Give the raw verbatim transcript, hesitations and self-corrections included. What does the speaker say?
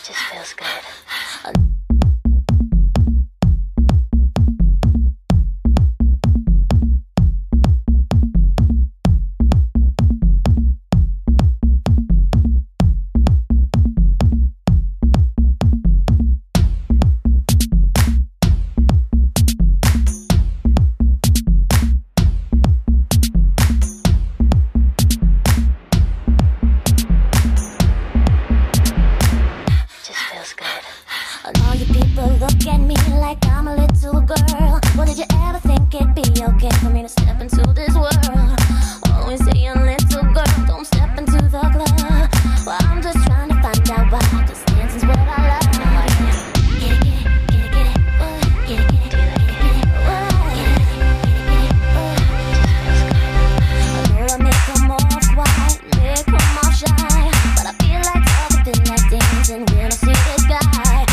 just feels good. All you people look at me like I'm a little girl. Well, did you ever think it'd be okay for me to step into this world? Always saying, little girl, don't step into the club. Well, I'm just trying to find out why, 'cause dancing's what I love. Get it, get it, get it, get it, what? Get it, get it, get it, get it, what? Get it, get it, get it, get it, what? I know I may come off quiet, may come off shy, but I feel like talking, feel like dancing when I see this guy.